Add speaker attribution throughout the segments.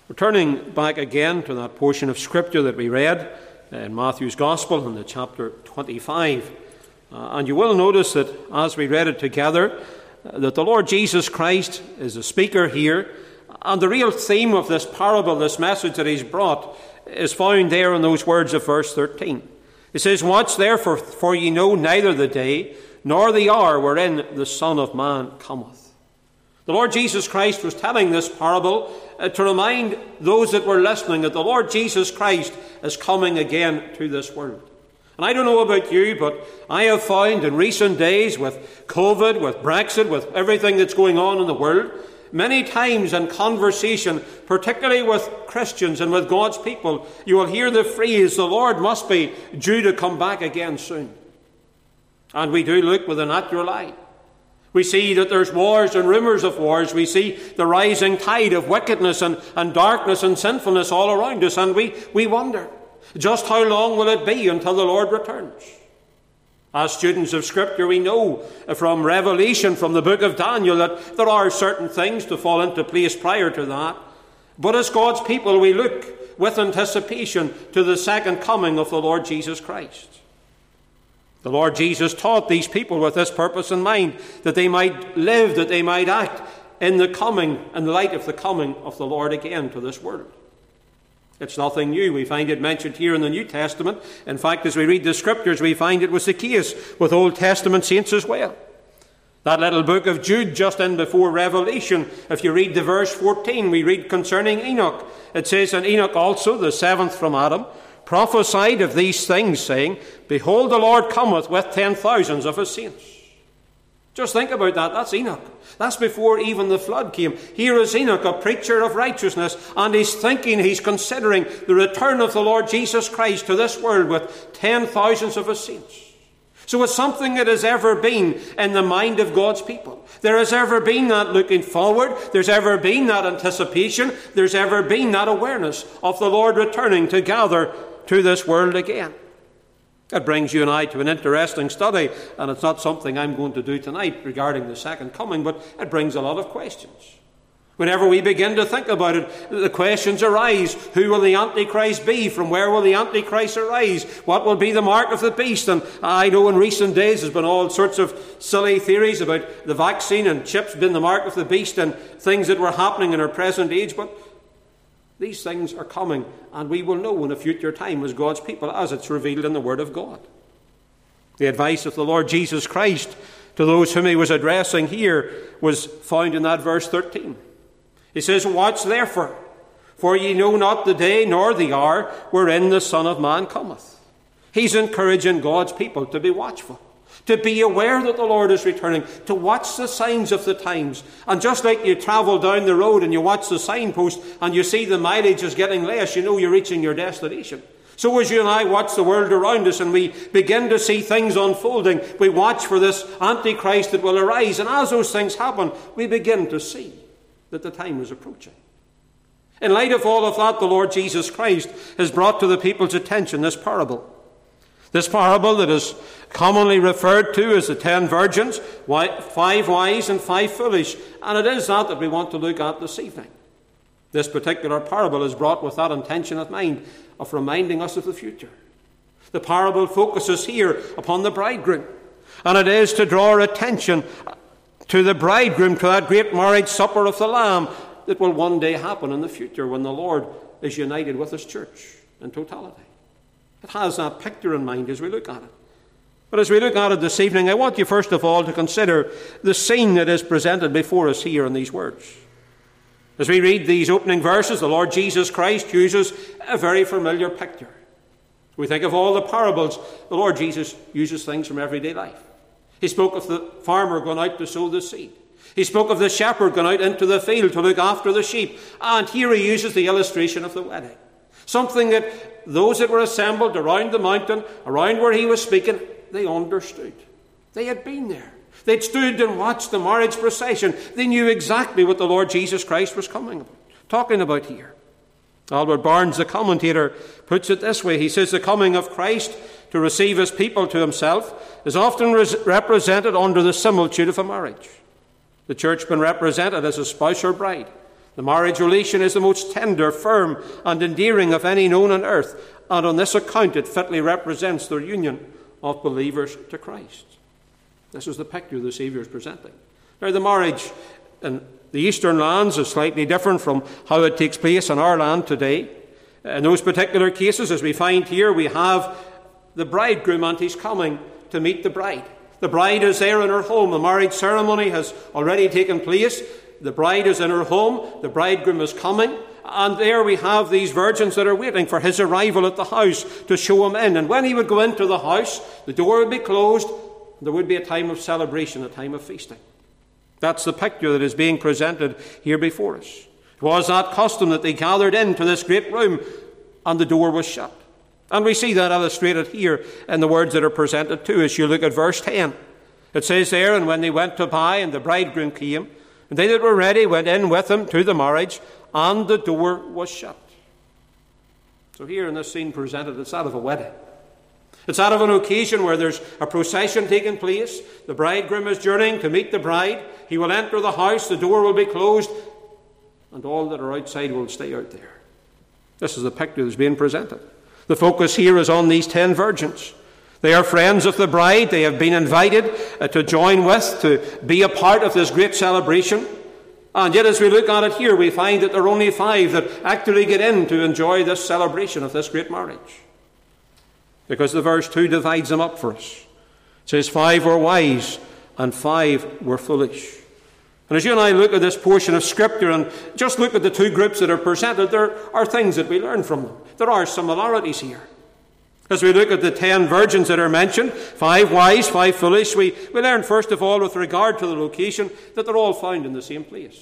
Speaker 1: We're turning back again to that portion of Scripture that we read in Matthew's Gospel in the chapter 25. And you will notice that as we read it together, that the Lord Jesus Christ is the speaker here. And the real theme of this parable, this message that he's brought, is found there in those words of verse 13. It says, "Watch therefore, for ye know neither the day nor the hour wherein the Son of Man cometh." The Lord Jesus Christ was telling this parable to remind those that were listening that the Lord Jesus Christ is coming again to this world. And I don't know about you, but I have found in recent days with COVID, with Brexit, with everything that's going on in the world, many times in conversation, particularly with Christians and with God's people, you will hear the phrase, "The Lord must be due to come back again soon." And we do look with a natural eye. We see that there's wars and rumours of wars. We see the rising tide of wickedness and darkness and sinfulness all around us. And we wonder, just how long will it be until the Lord returns? As students of Scripture, we know from Revelation, from the book of Daniel, that there are certain things to fall into place prior to that. But as God's people, we look with anticipation to the second coming of the Lord Jesus Christ. The Lord Jesus taught these people with this purpose in mind, that they might live, that they might act in the light of the coming of the Lord again to this world. It's nothing new. We find it mentioned here in the New Testament. In fact, as we read the Scriptures, we find it was the case with Old Testament saints as well. That little book of Jude just in before Revelation, if you read the verse 14, we read concerning Enoch. It says, "And Enoch also, the seventh from Adam, prophesied of these things, saying, Behold, the Lord cometh with 10,000s of his saints." Just think about that. That's Enoch. That's before even the flood came. Here is Enoch, a preacher of righteousness, and he's considering the return of the Lord Jesus Christ to this world with 10,000s of his saints. So it's something that has ever been in the mind of God's people. There has ever been that looking forward. There's ever been that anticipation. There's ever been that awareness of the Lord returning to gather to this world again. It brings you and I to an interesting study, and it's not something I'm going to do tonight regarding the second coming, but it brings a lot of questions. Whenever we begin to think about it, the questions arise. Who will the Antichrist be? From where will the Antichrist arise? What will be the mark of the beast? And I know in recent days there's been all sorts of silly theories about the vaccine and chips being the mark of the beast and things that were happening in our present age, but these things are coming, and we will know in a future time as God's people, as it's revealed in the Word of God. The advice of the Lord Jesus Christ to those whom he was addressing here was found in that verse 13. He says, "Watch therefore, for ye know not the day nor the hour wherein the Son of Man cometh." He's encouraging God's people to be watchful, to be aware that the Lord is returning, to watch the signs of the times. And just like you travel down the road and you watch the signpost and you see the mileage is getting less, you know you're reaching your destination. So as you and I watch the world around us and we begin to see things unfolding, we watch for this Antichrist that will arise. And as those things happen, we begin to see that the time is approaching. In light of all of that, the Lord Jesus Christ has brought to the people's attention this parable. This parable that is commonly referred to as the 10 virgins, 5 wise and 5 foolish. And it is that we want to look at this evening. This particular parable is brought with that intention in mind of reminding us of the future. The parable focuses here upon the bridegroom. And it is to draw our attention to the bridegroom, to that great marriage supper of the Lamb that will one day happen in the future when the Lord is united with his church in totality. It has that picture in mind as we look at it. But as we look at it this evening, I want you first of all to consider the scene that is presented before us here in these words. As we read these opening verses, the Lord Jesus Christ uses a very familiar picture. We think of all the parables, the Lord Jesus uses things from everyday life. He spoke of the farmer going out to sow the seed. He spoke of the shepherd going out into the field to look after the sheep. And here he uses the illustration of the wedding. Something that those that were assembled around the mountain, around where he was speaking, they understood. They had been there. They'd stood and watched the marriage procession. They knew exactly what the Lord Jesus Christ was talking about here. Albert Barnes, the commentator, puts it this way. He says, the coming of Christ to receive his people to himself is often represented under the similitude of a marriage. The church been represented as a spouse or bride. The marriage relation is the most tender, firm, and endearing of any known on earth, and on this account it fitly represents the union of believers to Christ. This is the picture the Saviour is presenting. Now, the marriage in the eastern lands is slightly different from how it takes place in our land today. In those particular cases, as we find here, we have the bridegroom and he's coming to meet the bride. The bride is there in her home. The marriage ceremony has already taken place. The bride is in her home. The bridegroom is coming. And there we have these virgins that are waiting for his arrival at the house to show him in. And when he would go into the house, the door would be closed. There would be a time of celebration, a time of feasting. That's the picture that is being presented here before us. It was that custom that they gathered into this great room and the door was shut. And we see that illustrated here in the words that are presented to us. You look at verse 10. It says there, and when they went to buy, and the bridegroom came, and they that were ready went in with him to the marriage, and the door was shut. So here in this scene presented, it's that of a wedding. It's that of an occasion where there's a procession taking place. The bridegroom is journeying to meet the bride. He will enter the house, the door will be closed, and all that are outside will stay out there. This is the picture that's being presented. The focus here is on these 10 virgins. They are friends of the bride. They have been invited to join with, to be a part of this great celebration. And yet as we look at it here, we find that there are only 5 that actually get in to enjoy this celebration of this great marriage. Because the verse 2 divides them up for us. It says 5 were wise and 5 were foolish. And as you and I look at this portion of Scripture and just look at the 2 groups that are presented, there are things that we learn from them. There are similarities here. As we look at the 10 virgins that are mentioned, 5 wise, 5 foolish, we learn first of all with regard to the location that they're all found in the same place.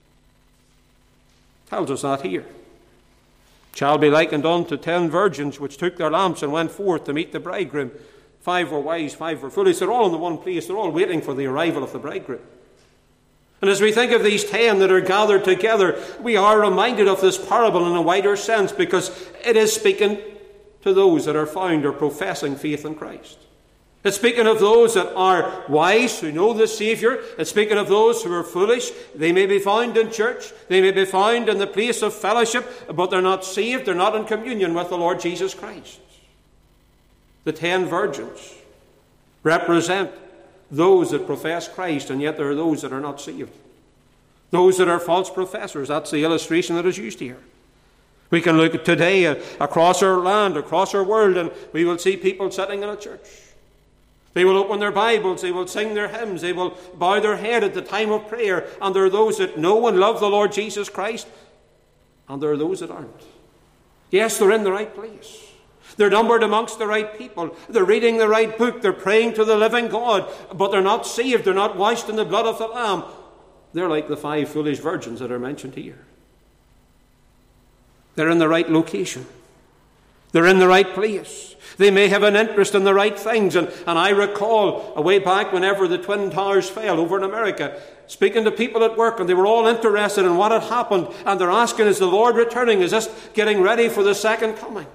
Speaker 1: Tells us that here. Shall be likened unto 10 virgins which took their lamps and went forth to meet the bridegroom. 5 were wise, 5 were foolish. They're all in the one place. They're all waiting for the arrival of the bridegroom. And as we think of these 10 that are gathered together, we are reminded of this parable in a wider sense because it is speaking to those that are found or professing faith in Christ. It's speaking of those that are wise, who know the Saviour. It's speaking of those who are foolish. They may be found in church. They may be found in the place of fellowship, but they're not saved. They're not in communion with the Lord Jesus Christ. The 10 virgins represent those that profess Christ, and yet there are those that are not saved. Those that are false professors. That's the illustration that is used here. We can look today across our land, across our world, and we will see people sitting in a church. They will open their Bibles, they will sing their hymns, they will bow their head at the time of prayer, and there are those that know and love the Lord Jesus Christ, and there are those that aren't. Yes, they're in the right place. They're numbered amongst the right people. They're reading the right book. They're praying to the living God. But they're not saved. They're not washed in the blood of the Lamb. They're like the 5 foolish virgins that are mentioned here. They're in the right location. They're in the right place. They may have an interest in the right things. And I recall way back whenever the Twin Towers fell over in America, speaking to people at work, and they were all interested in what had happened. And they're asking, is the Lord returning? Is this getting ready for the second coming?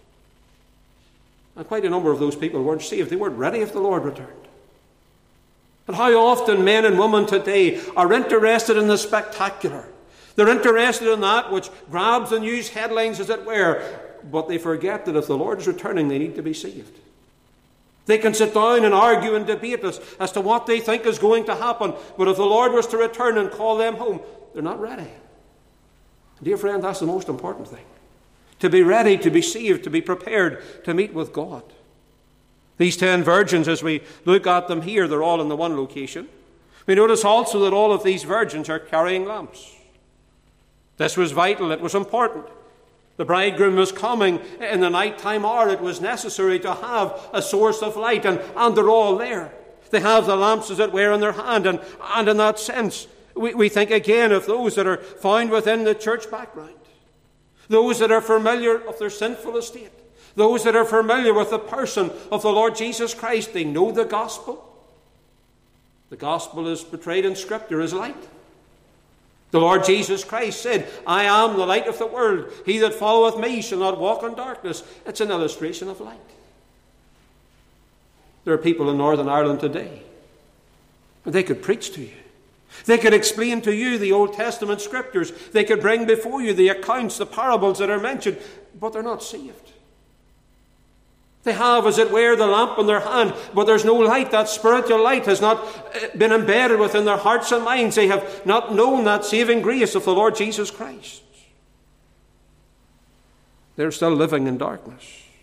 Speaker 1: And quite a number of those people weren't saved. They weren't ready if the Lord returned. But how often men and women today are interested in the spectacular. They're interested in that which grabs the news headlines, as it were. But they forget that if the Lord is returning, they need to be saved. They can sit down and argue and debate as to what they think is going to happen. But if the Lord was to return and call them home, they're not ready. Dear friend, that's the most important thing. To be ready, to be saved, to be prepared to meet with God. These 10 virgins, as we look at them here, they're all in the one location. We notice also that all of these virgins are carrying lamps. This was vital. It was important. The bridegroom was coming in the nighttime hour. It was necessary to have a source of light, and they're all there. They have the lamps, as it were, in their hand, and in that sense, we think again of those that are found within the church background. Those that are familiar of their sinful estate. Those that are familiar with the person of the Lord Jesus Christ. They know the gospel. The gospel is portrayed in Scripture as light. The Lord Jesus Christ said, I am the light of the world. He that followeth me shall not walk in darkness. It's an illustration of light. There are people in Northern Ireland today, and they could preach to you. They could explain to you the Old Testament scriptures. They could bring before you the accounts, the parables that are mentioned, but they're not saved. They have, as it were, the lamp in their hand, but there's no light. That spiritual light has not been embedded within their hearts and minds. They have not known that saving grace of the Lord Jesus Christ. They're still living in darkness.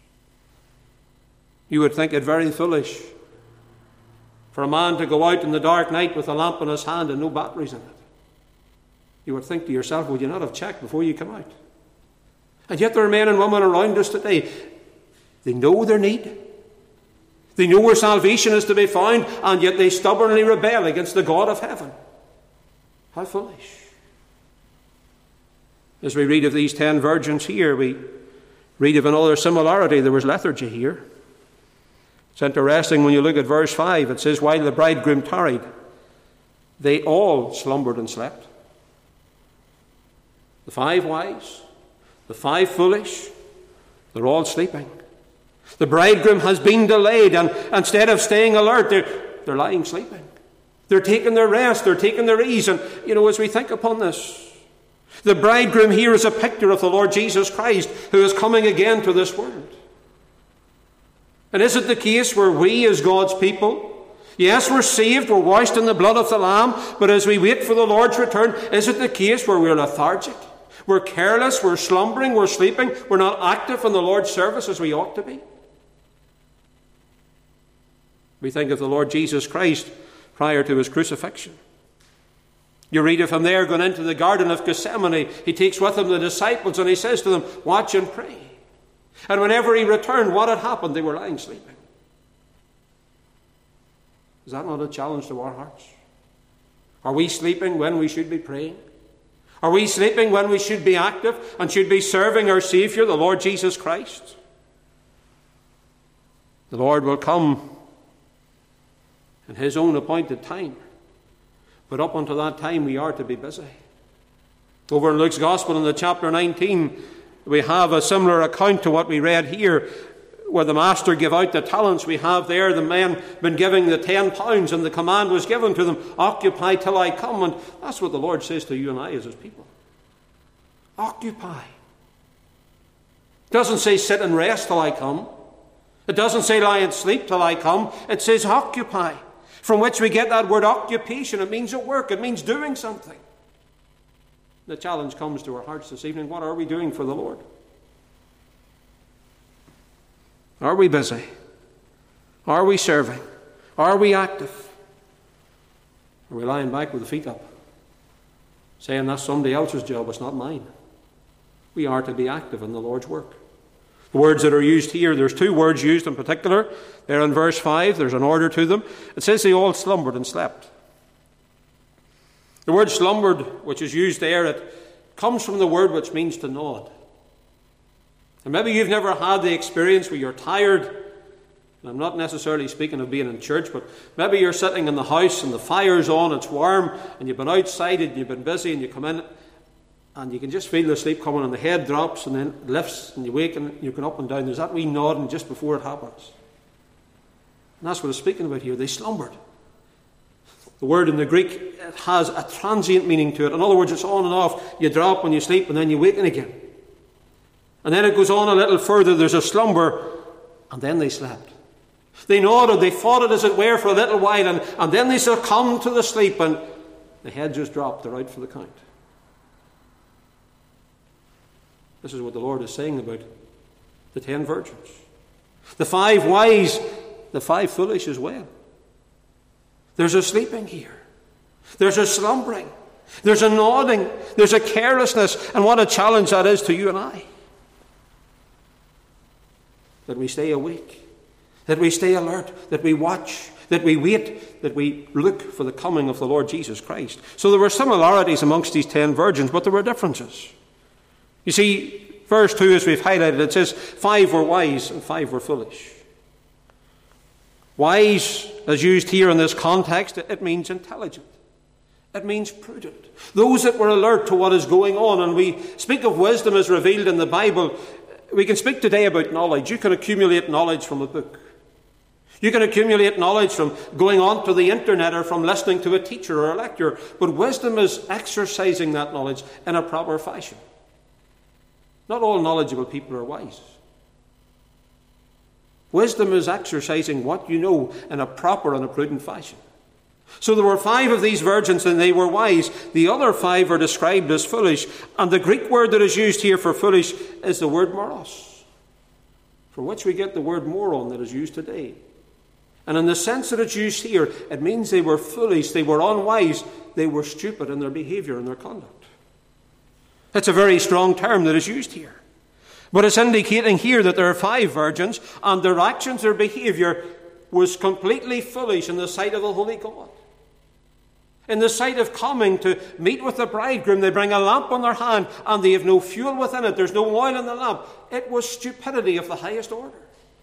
Speaker 1: You would think it very foolish for a man to go out in the dark night with a lamp in his hand and no batteries in it. You would think to yourself, would you not have checked before you come out? And yet there are men and women around us today. They know their need. They know where salvation is to be found, and yet they stubbornly rebel against the God of heaven. How foolish. As we read of these 10 virgins here, we read of another similarity. There was lethargy here. It's interesting when you look at verse 5. It says, while the bridegroom tarried, they all slumbered and slept. The 5 wise, the 5 foolish, they're all sleeping. The bridegroom has been delayed, and instead of staying alert, they're lying sleeping. They're taking their rest, they're taking their ease. And, as we think upon this, the bridegroom here is a picture of the Lord Jesus Christ, who is coming again to this world. And is it the case where we, as God's people, yes, we're saved, we're washed in the blood of the Lamb, but as we wait for the Lord's return, is it the case where we're lethargic, we're careless, we're slumbering, we're sleeping, we're not active in the Lord's service as we ought to be? We think of the Lord Jesus Christ prior to his crucifixion. You read of him there going into the Garden of Gethsemane. He takes with him the disciples and he says to them, watch and pray. And whenever he returned, what had happened? They were lying sleeping. Is that not a challenge to our hearts? Are we sleeping when we should be praying? Are we sleeping when we should be active and should be serving our Saviour, the Lord Jesus Christ? The Lord will come in his own appointed time. But up until that time, we are to be busy. Over in Luke's Gospel in the chapter 19, we have a similar account to what we read here, where the master gave out the talents. We have there the men been giving the 10 pounds, and the command was given to them, occupy till I come. And that's what the Lord says to you and I as his people. Occupy. It doesn't say sit and rest till I come. It doesn't say lie and sleep till I come. It says occupy, from which we get that word occupation. It means at work. It means doing something. The challenge comes to our hearts this evening. What are we doing for the Lord? Are we busy? Are we serving? Are we active? Are we lying back with the feet up, saying that's somebody else's job, it's not mine? We are to be active in the Lord's work. The words that are used here, there's 2 words used in particular. They're in verse 5. There's an order to them. It says they all slumbered and slept. The word slumbered, which is used there, it comes from the word which means to nod. And maybe you've never had the experience where you're tired. And I'm not necessarily speaking of being in church, but maybe you're sitting in the house and the fire's on, it's warm, and you've been outside and you've been busy, and you come in and you can just feel the sleep coming, and the head drops and then it lifts, and you wake and you can up and down. There's that wee nodding just before it happens. And that's what it's speaking about here. They slumbered. The word in the Greek, it has a transient meaning to it. In other words, it's on and off. You drop when you sleep and then you waken again. And then it goes on a little further. There's a slumber, and then they slept. They nodded, they fought it as it were for a little while, and then they succumbed to the sleep, and the head just dropped. They're out for the count. This is what the Lord is saying about the 10 virgins. The 5 wise, the 5 foolish as well. There's a sleeping here. There's a slumbering. There's a nodding. There's a carelessness. And what a challenge that is to you and I. That we stay awake. That we stay alert. That we watch. That we wait. That we look for the coming of the Lord Jesus Christ. So there were similarities amongst these 10 virgins, but there were differences. You see, verse 2, as we've highlighted, it says 5 were wise and 5 were foolish. Wise, as used here in this context, it means intelligent. It means prudent. Those that were alert to what is going on. And we speak of wisdom as revealed in the Bible. We can speak today about knowledge. You can accumulate knowledge from a book. You can accumulate knowledge from going on to the internet or from listening to a teacher or a lecturer, but wisdom is exercising that knowledge in a proper fashion. Not all knowledgeable people are wise. Wisdom is exercising what you know in a proper and a prudent fashion. So there were 5 of these virgins and they were wise. The other 5 are described as foolish. And the Greek word that is used here for foolish is the word moros, from which we get the word moron that is used today. And in the sense that it's used here, it means they were foolish, they were unwise, they were stupid in their behavior and their conduct. It's a very strong term that is used here. But it's indicating here that there are 5 virgins, and their actions, their behavior was completely foolish in the sight of the Holy God. In the sight of coming to meet with the bridegroom, they bring a lamp on their hand, and they have no fuel within it. There's no oil in the lamp. It was stupidity of the highest order.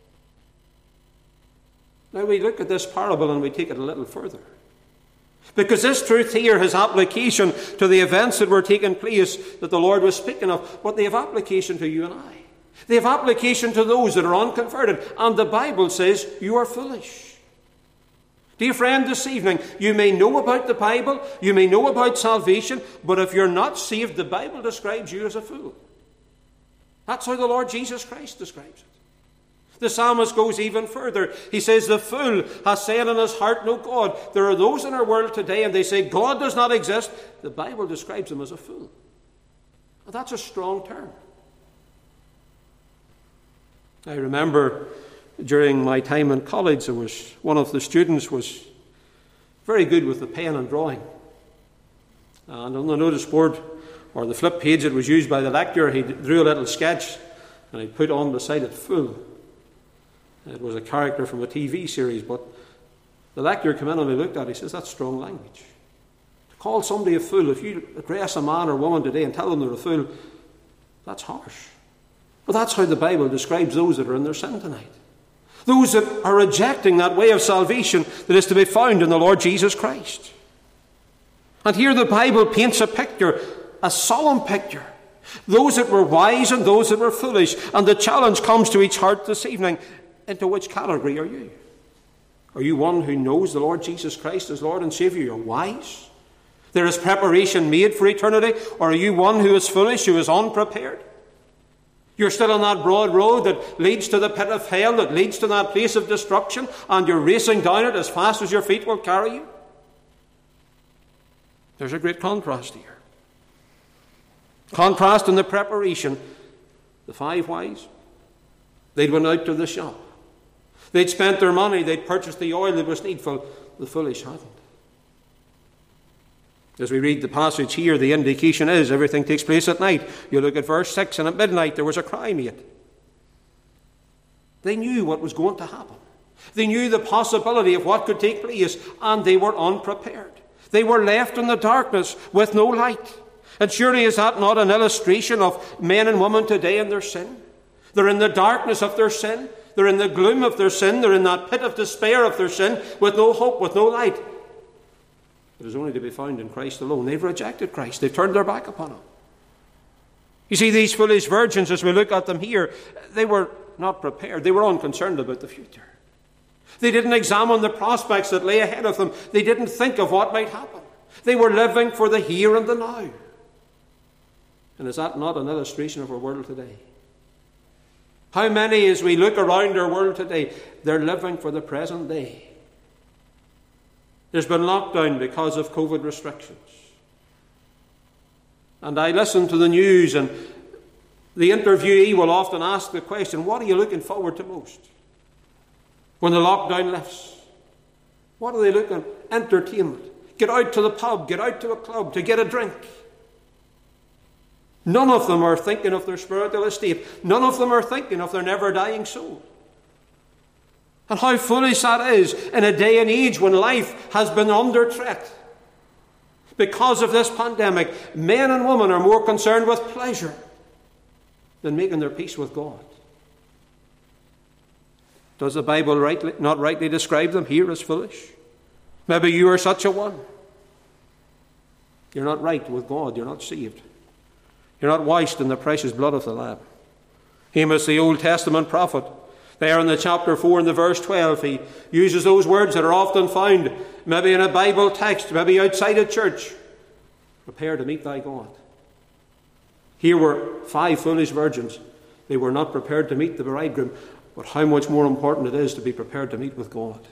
Speaker 1: Now we look at this parable and we take it a little further. Because this truth here has application to the events that were taking place that the Lord was speaking of, but they have application to you and I. They have application to those that are unconverted. And the Bible says you are foolish. Dear friend, this evening, you may know about the Bible, you may know about salvation, but if you're not saved, the Bible describes you as a fool. That's how the Lord Jesus Christ describes it. The psalmist goes even further. He says, the fool has said in his heart, no God. There are those in our world today, and they say God does not exist. The Bible describes him as a fool. And that's a strong term. I remember during my time in college, there was one of the students was very good with the pen and drawing. And on the notice board, or the flip page that was used by the lecturer, he drew a little sketch, and he put on beside it, fool. It was a character from a TV series, but the lecturer came in and he looked at it, he says, that's strong language. To call somebody a fool, if you address a man or woman today and tell them they're a fool, that's harsh. But that's how the Bible describes those that are in their sin tonight. Those that are rejecting that way of salvation that is to be found in the Lord Jesus Christ. And here the Bible paints a picture, a solemn picture. Those that were wise and those that were foolish. And the challenge comes to each heart this evening. Into which category are you? Are you one who knows the Lord Jesus Christ as Lord and Saviour? You're wise. There is preparation made for eternity. Or are you one who is foolish, who is unprepared? You're still on that broad road that leads to the pit of hell, that leads to that place of destruction, and you're racing down it as fast as your feet will carry you. There's a great contrast here. Contrast in the preparation. The 5 wise, they'd went out to the shop. They'd spent their money. They'd purchased the oil that was needful. The foolish hadn't. As we read the passage here, the indication is everything takes place at night. You look at verse 6, and at midnight there was a cry made. They knew what was going to happen. They knew the possibility of what could take place, and they were unprepared. They were left in the darkness with no light. And surely is that not an illustration of men and women today in their sin? They're in the darkness of their sin. They're in the gloom of their sin. They're in that pit of despair of their sin with no hope, with no light. It is only to be found in Christ alone. They've rejected Christ. They've turned their back upon him. You see, these foolish virgins, as we look at them here, they were not prepared. They were unconcerned about the future. They didn't examine the prospects that lay ahead of them. They didn't think of what might happen. They were living for the here and the now. And is that not an illustration of our world today? How many, as we look around our world today, they're living for the present day. There's been lockdown because of COVID restrictions. And I listen to the news, and the interviewee will often ask the question, what are you looking forward to most? When the lockdown lifts, what are they looking at? Entertainment. Get out to the pub, get out to a club to get a drink. None of them are thinking of their spiritual estate. None of them are thinking of their never-dying soul. And how foolish that is in a day and age when life has been under threat. Because of this pandemic, men and women are more concerned with pleasure than making their peace with God. Does the Bible not rightly describe them here as foolish? Maybe you are such a one. You're not right with God. You're not saved. You're not washed in the precious blood of the Lamb. Amos, the Old Testament prophet, There in the chapter 4 and the verse 12, he uses those words that are often found maybe in a Bible text, maybe outside a church. Prepare to meet thy God. Here were 5 foolish virgins. They were not prepared to meet the bridegroom, but how much more important it is to be prepared to meet with God.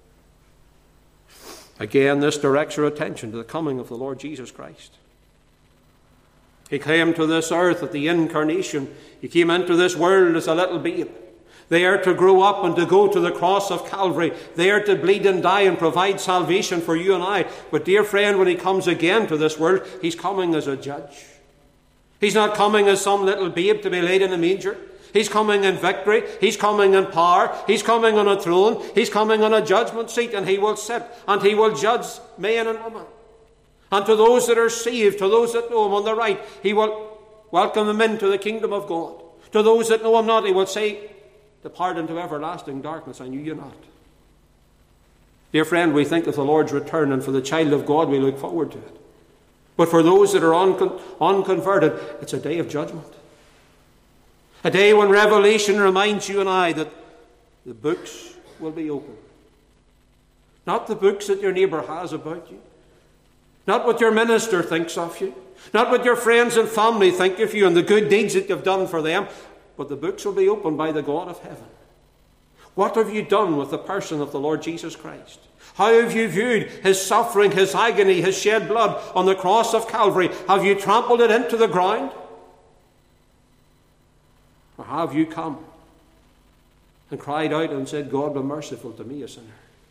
Speaker 1: Again, this directs our attention to the coming of the Lord Jesus Christ. He came to this earth at the incarnation. He came into this world as a little babe, there to grow up and to go to the cross of Calvary, there to bleed and die and provide salvation for you and I. But dear friend, when he comes again to this world, he's coming as a judge. He's not coming as some little babe to be laid in a manger. He's coming in victory. He's coming in power. He's coming on a throne. He's coming on a judgment seat, and he will sit and he will judge man and woman. And to those that are saved, to those that know him on the right, he will welcome them into the kingdom of God. To those that know him not, he will say, depart into everlasting darkness, I knew you not. Dear friend, we think of the Lord's return, and for the child of God we look forward to it. But for those that are unconverted, it's a day of judgment. A day when Revelation reminds you and I that the books will be open. Not the books that your neighbour has about you. Not what your minister thinks of you. Not what your friends and family think of you and the good deeds that you've done for them. But the books will be opened by the God of heaven. What have you done with the person of the Lord Jesus Christ? How have you viewed his suffering, his agony, his shed blood on the cross of Calvary? Have you trampled it into the ground? Or have you come and cried out and said, God, be merciful to me, a sinner?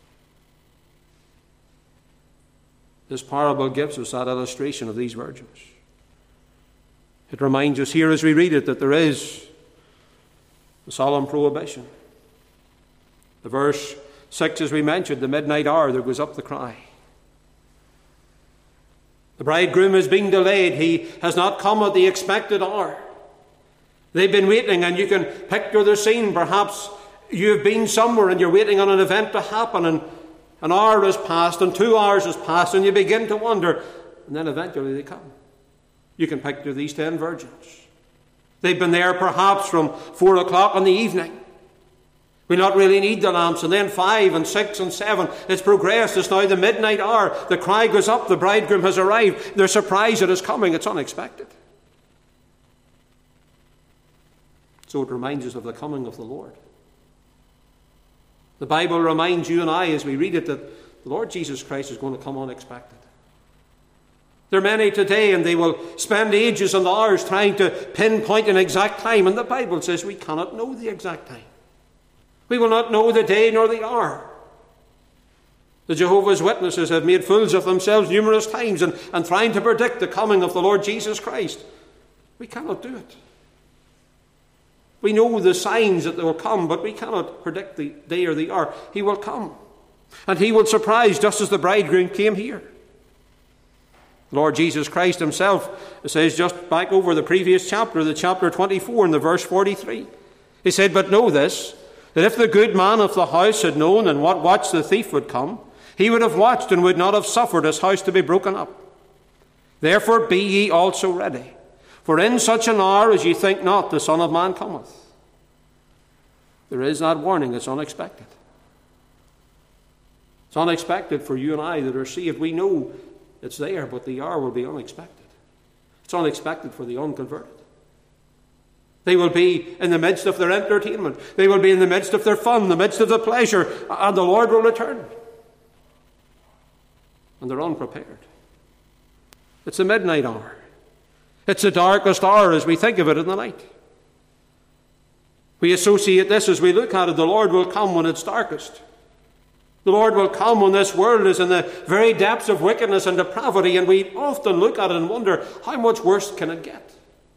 Speaker 1: This parable gives us that illustration of these virgins. It reminds us here as we read it that there is a solemn prohibition. The verse 6, as we mentioned, the midnight hour, there goes up the cry. The bridegroom is being delayed. He has not come at the expected hour. They've been waiting, and you can picture the scene. Perhaps you've been somewhere and you're waiting on an event to happen, and an hour has passed and 2 hours has passed, and you begin to wonder, and then eventually they come. You can picture these 10 virgins. They've been there perhaps from 4 o'clock in the evening. We not really need the lamps. And then 5 and 6 and 7. It's progressed. It's now the midnight hour. The cry goes up. The bridegroom has arrived. They're surprised at his coming. It's unexpected. So it reminds us of the coming of the Lord. The Bible reminds you and I as we read it that the Lord Jesus Christ is going to come unexpected. There are many today, and they will spend ages and hours trying to pinpoint an exact time. And the Bible says we cannot know the exact time. We will not know the day nor the hour. The Jehovah's Witnesses have made fools of themselves numerous times and trying to predict the coming of the Lord Jesus Christ. We cannot do it. We know the signs that they will come, but we cannot predict the day or the hour. He will come. And he will surprise just as the bridegroom came here. The Lord Jesus Christ himself, it says just back over the previous chapter, the chapter 24 and the verse 43. He said, but know this, that if the good man of the house had known in what watch the thief would come, he would have watched and would not have suffered his house to be broken up. Therefore be ye also ready, for in such an hour as ye think not, the Son of Man cometh. There is that warning. It's unexpected. It's unexpected for you and I that are saved. We know it's there, but the hour will be unexpected. It's unexpected for the unconverted. They will be in the midst of their entertainment. They will be in the midst of their fun, the midst of the pleasure, and the Lord will return. And they're unprepared. It's the midnight hour. It's the darkest hour as we think of it in the night. We associate this as we look at it. The Lord will come when it's darkest. The Lord will come when this world is in the very depths of wickedness and depravity, and we often look at it and wonder, how much worse can it get?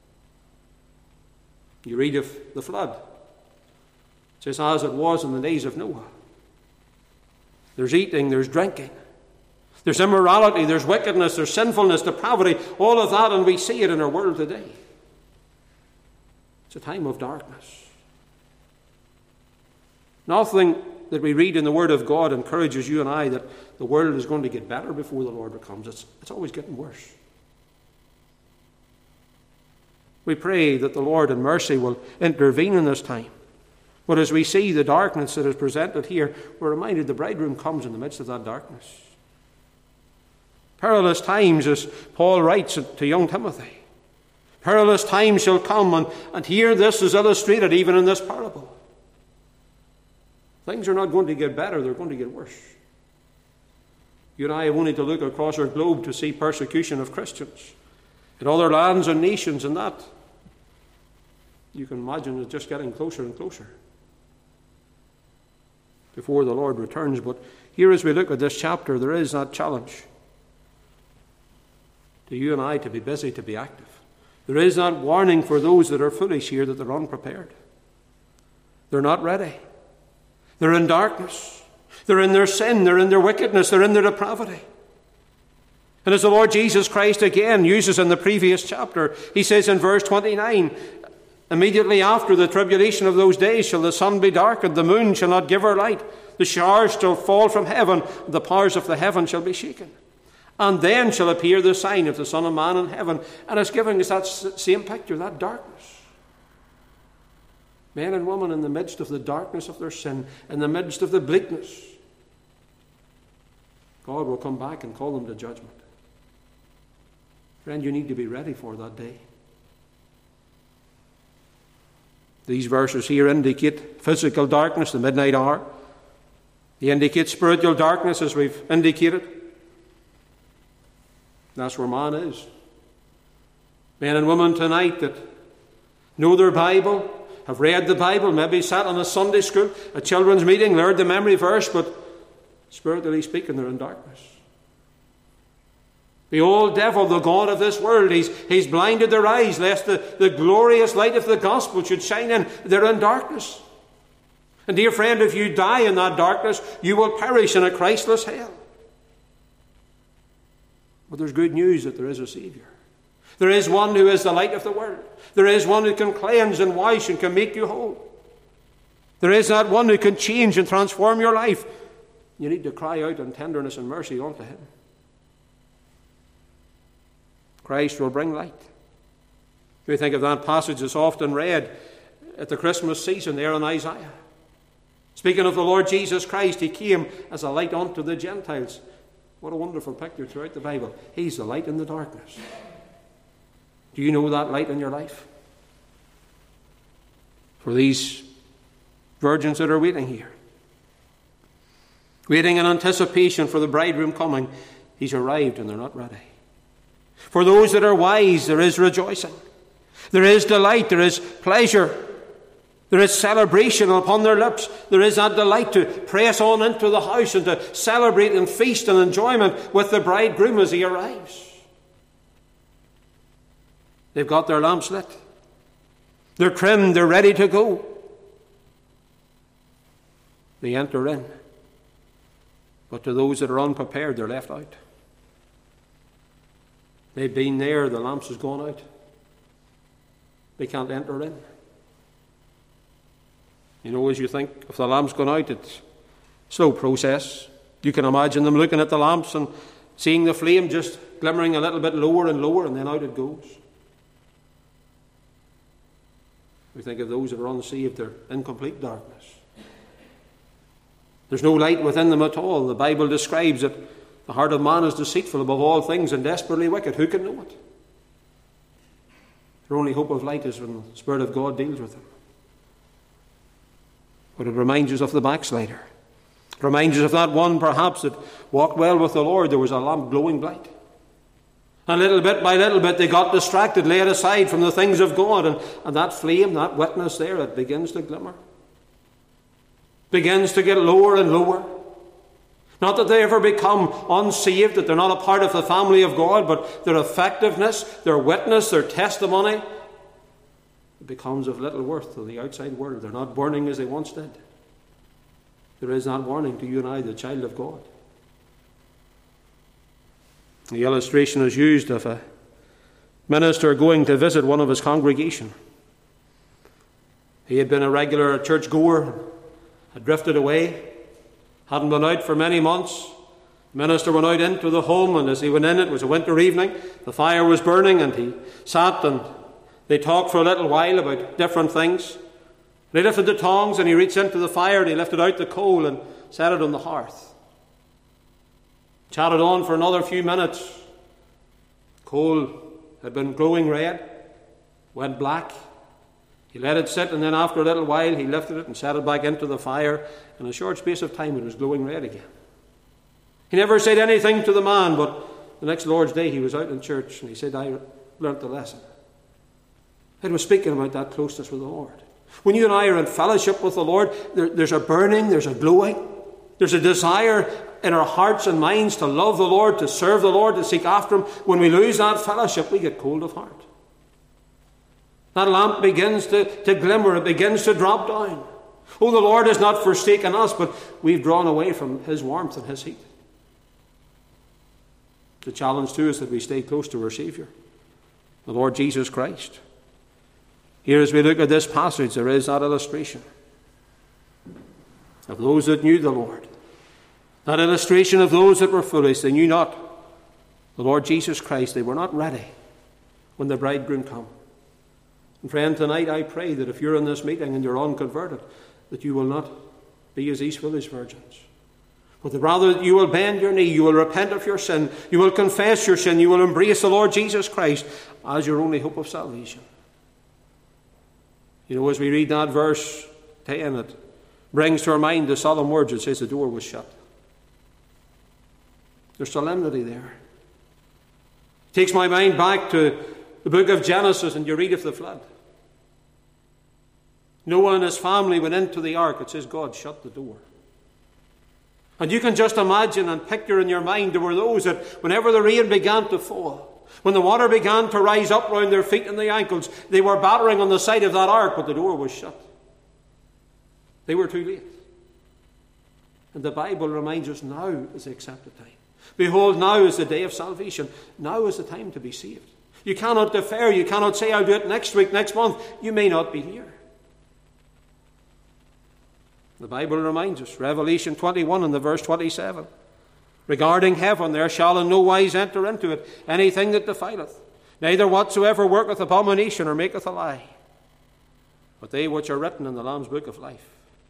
Speaker 1: You read of the flood. It says, as it was in the days of Noah. There's eating, there's drinking. There's immorality, there's wickedness, there's sinfulness, depravity, all of that, and we see it in our world today. It's a time of darkness. Nothing that we read in the Word of God encourages you and I that the world is going to get better before the Lord comes. It's always getting worse. We pray that the Lord in mercy will intervene in this time, But as we see the darkness that is presented here, we're reminded the bridegroom comes in the midst of that darkness. Perilous times, as Paul writes to young Timothy. Perilous times shall come, and here this is illustrated even in this parable. Things are not going to get better, they're going to get worse. You and I have only to look across our globe to see persecution of Christians in other lands and nations, and that, you can imagine, it's just getting closer and closer before the Lord returns. But here, as we look at this chapter, there is that challenge to you and I to be busy, to be active. There is that warning for those that are foolish here, that they're unprepared. They're not ready. They're in darkness. They're in their sin. They're in their wickedness. They're in their depravity. And as the Lord Jesus Christ again uses in the previous chapter, he says in verse 29, immediately after the tribulation of those days shall the sun be darkened, the moon shall not give her light, the stars shall fall from heaven, the powers of the heaven shall be shaken. And then shall appear the sign of the Son of Man in heaven. And it's giving us that same picture, that darkness. Men and women in the midst of the darkness of their sin, in the midst of the bleakness, God will come back and call them to judgment. Friend, you need to be ready for that day. These verses here indicate physical darkness, the midnight hour. They indicate spiritual darkness, as we've indicated. That's where man is. Men and women tonight that know their Bible, have read the Bible, maybe sat in a Sunday school, a children's meeting, learned the memory verse, but spiritually speaking, they're in darkness. The old devil, the god of this world, he's blinded their eyes lest the glorious light of the gospel should shine in. They're in darkness. And dear friend, if you die in that darkness, you will perish in a Christless hell. But there's good news that there is a Saviour. There is one who is the light of the world. There is one who can cleanse and wash and can make you whole. There is that one who can change and transform your life. You need to cry out in tenderness and mercy unto him. Christ will bring light. We think of that passage that's often read at the Christmas season there in Isaiah. Speaking of the Lord Jesus Christ, he came as a light unto the Gentiles. What a wonderful picture throughout the Bible. He's the light in the darkness. Do you know that light in your life? For these virgins that are waiting here, waiting in anticipation for the bridegroom coming, he's arrived and they're not ready. For those that are wise, there is rejoicing. There is delight. There is pleasure. There is celebration upon their lips. There is that delight to press on into the house and to celebrate and feast and enjoyment with the bridegroom as he arrives. They've got their lamps lit. They're trimmed. They're ready to go. They enter in. But to those that are unprepared, they're left out. They've been there, the lamps has gone out. They can't enter in. You know, as you think, if the lamp's gone out, it's a slow process. You can imagine them looking at the lamps and seeing the flame just glimmering a little bit lower, and then out it goes. We think of those that are unsaved, they're in complete darkness. There's no light within them at all. The Bible describes it. The heart of man is deceitful above all things and desperately wicked. Who can know it? Their only hope of light is when the Spirit of God deals with them. But it reminds us of the backslider. It reminds us of that one perhaps that walked well with the Lord. There was a lamp glowing bright. And little bit by little bit they got distracted, laid aside from the things of God. And that flame, that witness there, it begins to glimmer. Begins to get lower and lower. Not that they ever become unsaved, that they're not a part of the family of God, but their effectiveness, their witness, their testimony, it becomes of little worth to the outside world. They're not burning as they once did. There is that warning to you and I, the child of God. The illustration is used of a minister going to visit one of his congregation. He had been a regular church-goer, had drifted away, hadn't been out for many months. The minister went out into the home, and as he went in, it was a winter evening. The fire was burning, and he sat and they talked for a little while about different things. And he lifted the tongs and he reached into the fire and he lifted out the coal and set it on the hearth. Chatted on for another few minutes. Coal had been glowing red, went black. He let it sit, and then after a little while he lifted it and set it back into the fire. In a short space of time it was glowing red again. He never said anything to the man, but the next Lord's Day he was out in church and he said, I learnt the lesson. It was speaking about that closeness with the Lord. When you and I are in fellowship with the Lord, there's a burning, there's a glowing, there's a desire in our hearts and minds to love the Lord, to serve the Lord, to seek after Him. When we lose that fellowship, we get cold of heart. That lamp begins to glimmer, it begins to drop down. Oh, the Lord has not forsaken us, but we've drawn away from His warmth and His heat. The challenge too is that we stay close to our Saviour, the Lord Jesus Christ. Here, as we look at this passage, there is that illustration of those that knew the Lord. That illustration of those that were foolish. They knew not the Lord Jesus Christ. They were not ready when the bridegroom come. And friend, tonight I pray that if you're in this meeting and you're unconverted, that you will not be as these foolish virgins. But that rather you will bend your knee, you will repent of your sin, you will confess your sin, you will embrace the Lord Jesus Christ as your only hope of salvation. You know, as we read that verse 10, it brings to our mind the solemn words. It says the door was shut. There's solemnity there. It takes my mind back to the book of Genesis, and you read of the flood. Noah and his family went into the ark. It says God shut the door. And you can just imagine and picture in your mind there were those that whenever the rain began to fall, when the water began to rise up round their feet and the ankles, they were battering on the side of that ark, but the door was shut. They were too late. And the Bible reminds us now is the accepted time. Behold, now is the day of salvation. Now is the time to be saved. You cannot defer. You cannot say, I'll do it next week, next month. You may not be here. The Bible reminds us, Revelation 21 and the verse 27, regarding heaven, there shall in no wise enter into it anything that defileth, neither whatsoever worketh abomination or maketh a lie, but they which are written in the Lamb's book of life.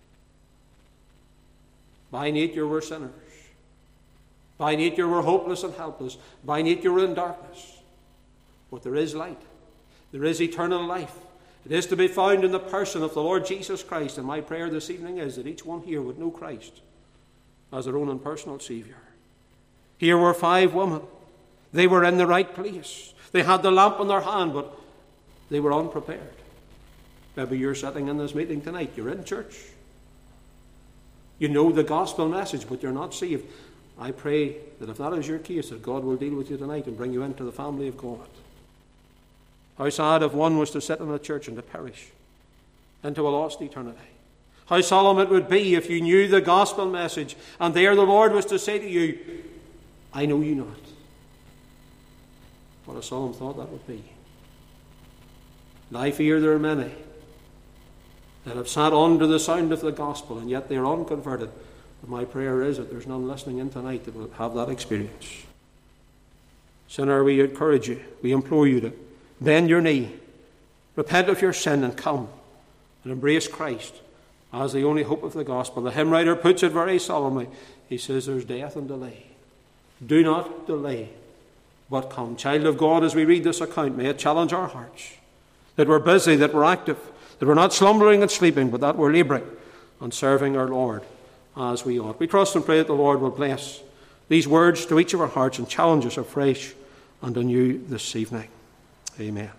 Speaker 1: By nature we're sinners. By nature we're hopeless and helpless. By nature we're in darkness. But there is light. There is eternal life. It is to be found in the person of the Lord Jesus Christ. And my prayer this evening is that each one here would know Christ as their own and personal Saviour. Here were 5 women. They were in the right place. They had the lamp in their hand, but they were unprepared. Maybe you're sitting in this meeting tonight. You're in church. You know the gospel message, but you're not saved. I pray that if that is your case, that God will deal with you tonight and bring you into the family of God. How sad if one was to sit in a church and to perish into a lost eternity. How solemn it would be if you knew the gospel message and there the Lord was to say to you, I know you not. What a solemn thought that would be. And I fear there are many that have sat under the sound of the gospel and yet they are unconverted. But my prayer is that there's none listening in tonight that will have that experience. Sinner, we encourage you, we implore you to bend your knee, repent of your sin and come and embrace Christ as the only hope of the gospel. The hymn writer puts it very solemnly. He says there's death and delay. Do not delay, but come. Child of God, as we read this account, may it challenge our hearts that we're busy, that we're active, that we're not slumbering and sleeping, but that we're labouring on serving our Lord as we ought. We trust and pray that the Lord will bless these words to each of our hearts and challenge us afresh and anew this evening. Amen.